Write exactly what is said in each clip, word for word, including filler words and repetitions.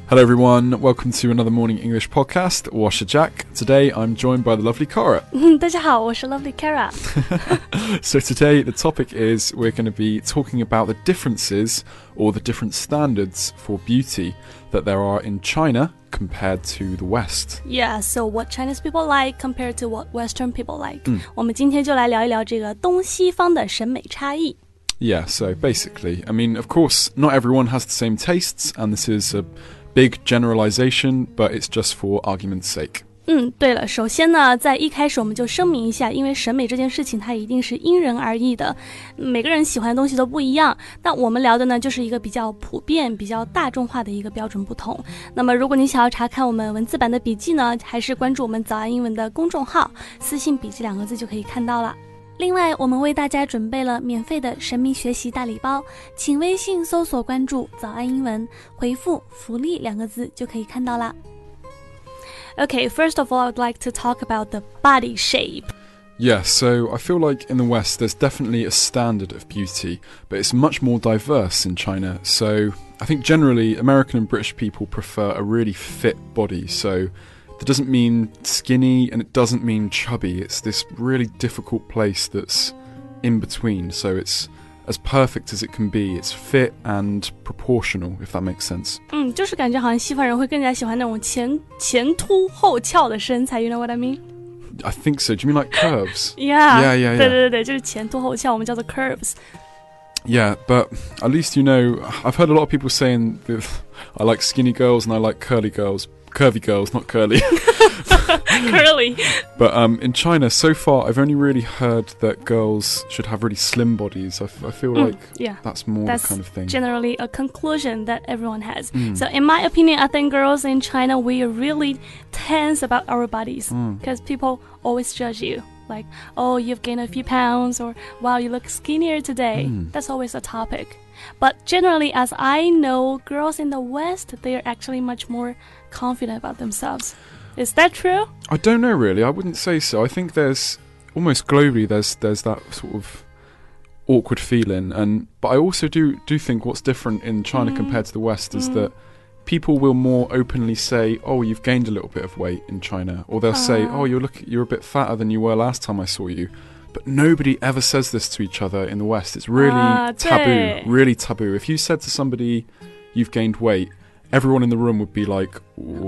Hello everyone, welcome to another Morning English podcast, 我是 Jack. Today I'm joined by the lovely Cara. 大家好，我是 lovely Cara. So today the topic is we're going to be talking about the differences or the different standards for beauty that there are in China compared to the West. Yeah, so what Chinese people like compared to what Western people like. 我们今天就来聊一聊这个东西方的审美差异。 Yeah, so basically, I mean, of course, not everyone has the same tastes, and this is a big generalization, but it's just for argument's sake. 嗯，对了，首先呢，在一开始我们就声明一下，因为审美这件事情它一定是因人而异的，每个人喜欢的东西都不一样。但我们聊的呢，就是一个比较普遍、比较大众化的一个标准不同。那么，如果你想要查看我们文字版的笔记呢，还是关注我们早安英文的公众号，私信笔记两个字就可以看到了。另外，我们为大家准备了免费的神秘学习大礼包，请微信搜索关注早安英文，回复福利两个字就可以看到啦。Okay, first of all, I would like to talk about the body shape. Yeah, so I feel like in the West there's definitely a standard of beauty, but it's much more diverse in China. So I think generally American and British people prefer a really fit body, so that doesn't mean skinny and it doesn't mean chubby. It's this really difficult place that's in between. So it's as perfect as it can be. It's fit and proportional, if that makes sense. 嗯，就是感觉好像西方人会更加喜欢那种前前凸后翘的身材 You know what I mean? I think so. Do you mean like curves? Yeah. Yeah, yeah, yeah. 对对对，就是前凸后翘，我们叫做 curves. Yeah, but at least you know, I've heard a lot of people saying that I like skinny girls and I like curly girls. Curvy girls, not curly. Curly. But um, in China, so far, I've only really heard that girls should have really slim bodies. I, f- I feel like mm, yeah. that's more that's the kind of thing. Generally a conclusion that everyone has. Mm. So in my opinion, I think girls in China, we are really tense about our bodies because mm. people always judge you. Like, oh, you've gained a few pounds, or wow, you look skinnier today. Mm. That's always a topic. But generally, as I know, girls in the West, they are actually much more confident about themselves. Is that true? I don't know really. I wouldn't say so. I think there's almost globally there's there's that sort of awkward feeling, and but I also do do think what's different in China mm. compared to the West is mm. that people will more openly say, "Oh, you've gained a little bit of weight in China," or they'll uh. say, "Oh, you're look you're a bit fatter than you were last time I saw you." But nobody ever says this to each other in the West. It's really uh, taboo, really taboo. If you said to somebody, "You've gained weight," everyone in the room would be like,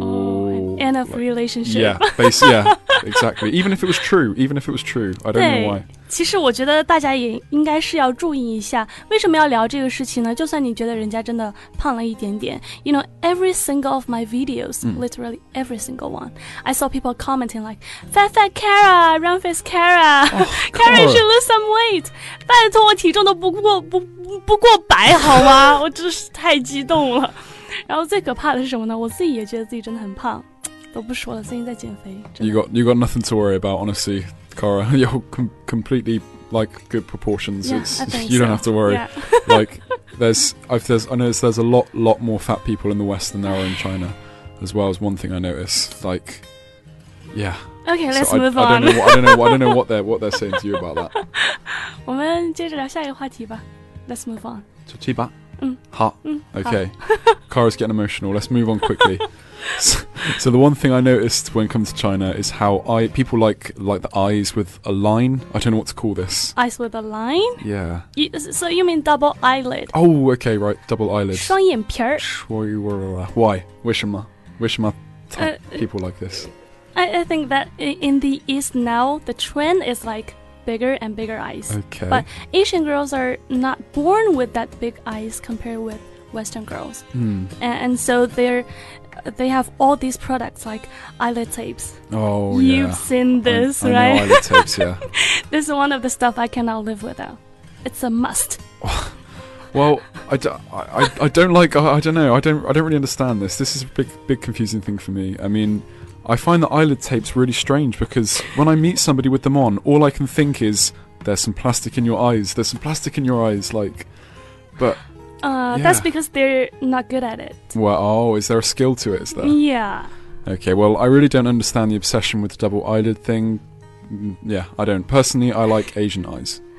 "Oh, end of like, relationship." Yeah, base, yeah, exactly. Even if it was true, even if it was true, I don't know why. 其实我觉得大家也应该是要注意一下，为什么要聊这个事情呢？就算你觉得人家真的胖了一点点 You know, every single of my videos, mm. literally every single one, I saw people commenting like, Fat fat Cara, round face Cara, oh, Cara you should lose some weight. 拜托我体重都不过不不过百好吗？我真是太激动了。然后最可怕的是什么呢？我自己也觉得自己真的很胖，都不说了，最近在减肥。 You got you got nothing to worry about, honestly, Cara. You're com- completely like good proportions. Yeah, it's, I think you so. don't have to worry. Yeah. Like there's, I've, there's, I notice there's a lot, lot more fat people in the West than there are in China, as well as one thing I notice. Like, yeah. Okay, let's so move I, on. I don't know. What, I don't know. I don't know what they're what they're saying to you about that. 我们接着聊下一个话题吧。Let's move on. 七八。 嗯。 好。 嗯。 Okay. Cara's getting emotional. Let's move on quickly. So, so the one thing I noticed when it comes to China is how I people like like the eyes with a line. I don't know what to call this. Eyes with a line? Yeah. You, so you mean double eyelid? Oh, okay, right. Double eyelids. 双眼皮儿. Why? 为什么? 为什么 uh, people like this? I, I think that in the East now, the trend is like bigger and bigger eyes. Okay. But Asian girls are not born with that big eyes compared with Western girls. Hmm. And, and so they're they have all these products like eyelid tapes. Oh, You've yeah. You've seen this, I, I right? know eyelid tapes, yeah. This is one of the stuff I cannot live without. It's a must. Well, I, d- I, I don't like, I, I don't know, I don't I don't really understand this. This is a big, big confusing thing for me. I mean, I find the eyelid tapes really strange because when I meet somebody with them on, all I can think is, there's some plastic in your eyes, there's some plastic in your eyes, like, but... Uh, yeah. That's because they're not good at it. Well, oh, is there a skill to it, is there? Yeah. Okay, well, I really don't understand the obsession with the double eyelid thing. Yeah, I don't. Personally, I like Asian eyes.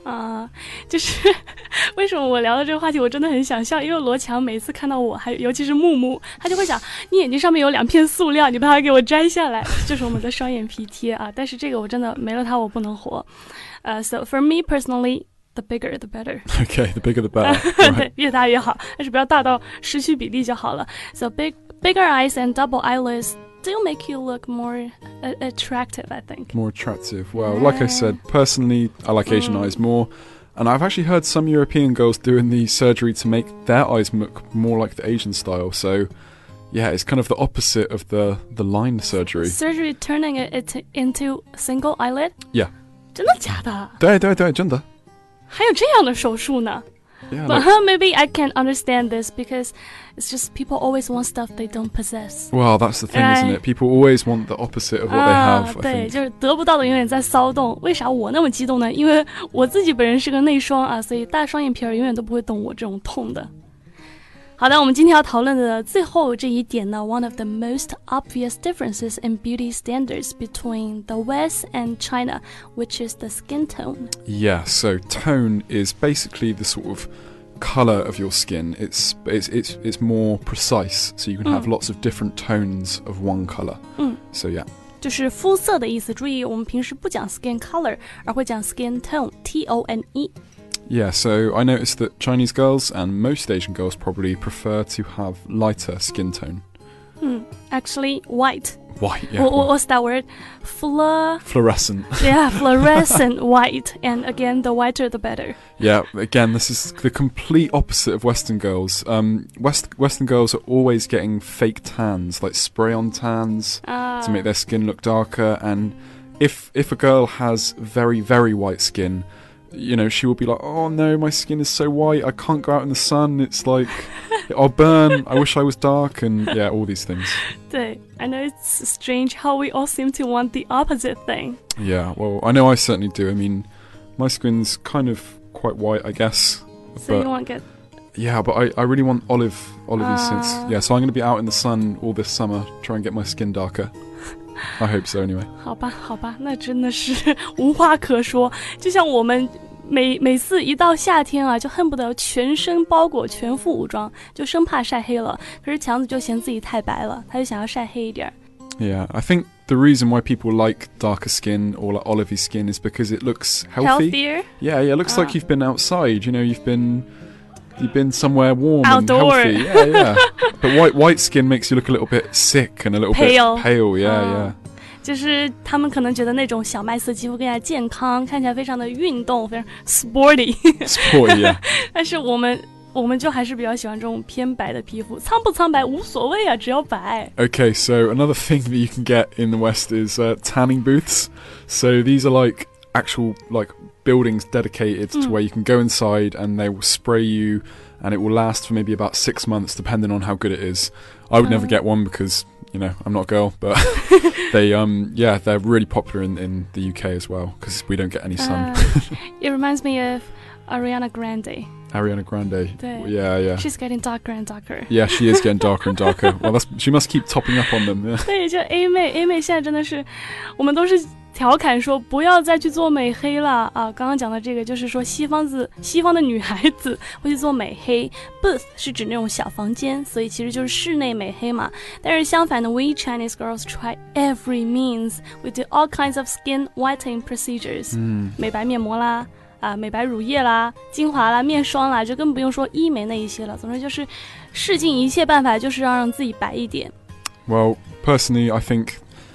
啊、呃，就是为什么我聊到这个话题，我真的很想笑，因为罗强每次看到我，还尤其是木木，他就会想，你眼睛上面有两片塑料，你把它给我摘下来，就是我们的双眼皮贴啊。但是这个我真的没了它我不能活。呃、uh, ，so for me personally.The bigger, the better. Okay, the bigger the better. 对，越大越好，但是不要大到失去比例就好了。So big, bigger eyes and double eyelids still make you look more uh, attractive, I think. More attractive. Well, like I said, personally, I like Asian mm. eyes more. And I've actually heard some European girls doing the surgery to make their eyes look more like the Asian style. So, yeah, it's kind of the opposite of the, the line surgery. Surgery turning it into single eyelid? Yeah. 真的假的？ 对对对，真的。 还有这样的手术呢？ Yeah, but like, maybe I can understand this because it's just people always want stuff they don't possess. Well, that's the thing, right? Isn't it? People always want the opposite of what they have. 对，就是得不到的永远在骚动。为啥我那么激动呢？因为我自己本人是个内双啊，所以大双眼皮儿永远都不会懂我这种痛的。好的，我们今天要讨论的最后这一点呢 ，one of the most obvious differences in beauty standards between the West and China, which is the skin tone. Yeah, so tone is basically the sort of color of your skin. It's it's it's it's more precise, so you can have、嗯、lots of different tones of one color. 嗯 So yeah. 就是肤色的意思。注意，我们平时不讲 skin color， 而会讲 skin tone, T O N E.Yeah, so I noticed that Chinese girls and most Asian girls probably prefer to have lighter skin tone. Hmm, actually, white. White, yeah. What, what's that word? Fla... Fluorescent. Yeah, fluorescent white. And again, the whiter the better. Yeah, again, this is the complete opposite of Western girls. Um, West, Western girls are always getting fake tans, like spray-on tans ah. to make their skin look darker. And if if a girl has very, very white skin...You know, she will be like, oh no, my skin is so white, I can't go out in the sun, it's like, I'll burn, I wish I was dark, and yeah, all these things. 对, I know it's strange how we all seem to want the opposite thing. Yeah, well, I know I certainly do. I mean, my skin's kind of quite white, I guess. So but, you want get... Yeah, but I, I really want olive, olivey uh, since, yeah, so I'm going to be out in the sun all this summer, try and get my skin darker.I hope so anyway. 好吧好吧，那真的是无话可说。就像我们每每次一到夏天啊，就恨不得全身包裹全副武装，就生怕晒黑了。可是强子就嫌自己太白了，他就想要晒黑一点。 Yeah, I think the reason why people like darker skin or like olivey skin is because it looks healthy. Healthier? Yeah, yeah, it looks、uh. like you've been outside, you know, you've been...You've been somewhere warm Outdoor. and healthy. Yeah, yeah. But white white skin makes you look a little bit sick and a little pale. bit pale. Yeah, yeah. 就是他们可能觉得那种小麦色肌肤更加健康，看起来非常的运动，非常 sporty. Sporty, yeah. 但是我们我们就还是比较喜欢这种偏白的皮肤，苍不苍白无所谓啊，只要白。 Okay, so another thing that you can get in the West is uh, tanning booths. So these are like actual like.buildings dedicated mm. to where you can go inside and they will spray you and it will last for maybe about six months depending on how good it is. I would uh. never get one because, you know, I'm not a girl, but they, um, yeah, they're really popular in, in the U K as well because we don't get any sun. Uh, it reminds me of Ariana Grande. Ariana Grande. Yeah, yeah. She's getting darker and darker. Yeah, she is getting darker and darker. Well, that's, she must keep topping up on them. Yeah. 对，就 A 妹 A 妹现在真的是，我们都是调侃说不要再去做美黑了啊！刚刚讲的这个就是说西方子西方的女孩子会去做美黑 ，booth 是指那种小房间，所以其实就是室内美黑嘛。但是相反的 ，we Chinese girls try every means. We do all kinds of skin whitening procedures. 嗯， 美白面膜啦。啊，美白乳液啦、精华啦、面霜啦，就更不用说医美那一些了。总之就是试尽一切办法，就是要让自己白一点。 Well, personally, I think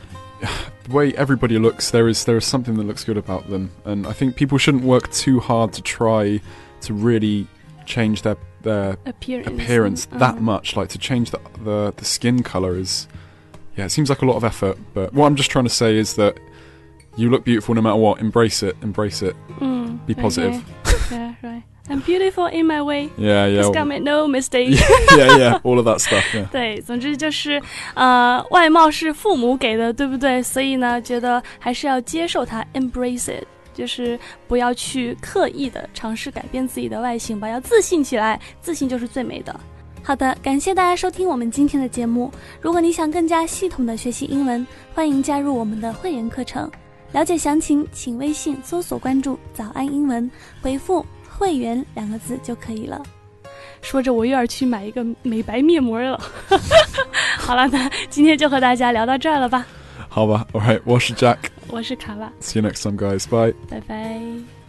the way everybody looks, there is there is something that looks good about them, and I think people shouldn't work too hard to try to really change their their appearance, appearance uh-huh. that much. Like to change the, the the skin color is, yeah, it seems like a lot of effort. But what I'm just trying to say is that.You look beautiful no matter what. Embrace it. Embrace it. Mm, Be positive. Okay. Yeah, right. I'm beautiful in my way. Yeah, yeah. Just gotta make no mistake. Yeah, yeah. All of that stuff. Yeah. 对，总之就是呃，外貌是父母给的，对不对？所以呢，觉得还是要接受它 ，embrace it， 就是不要去刻意的尝试改变自己的外形吧，要自信起来，自信就是最美的。好的，感谢大家收听我们今天的节目。如果你想更加系统的学习英文，欢迎加入我们的会员课程。 了解详情请微信搜索关注早安英文，回复会员两个字就可以了。说着我又要去买一个美白面膜了好了，那今天就和大家聊到这儿了吧。 好吧 Alright 我是 Jack， 我是卡拉， See you next time guys, bye 拜拜。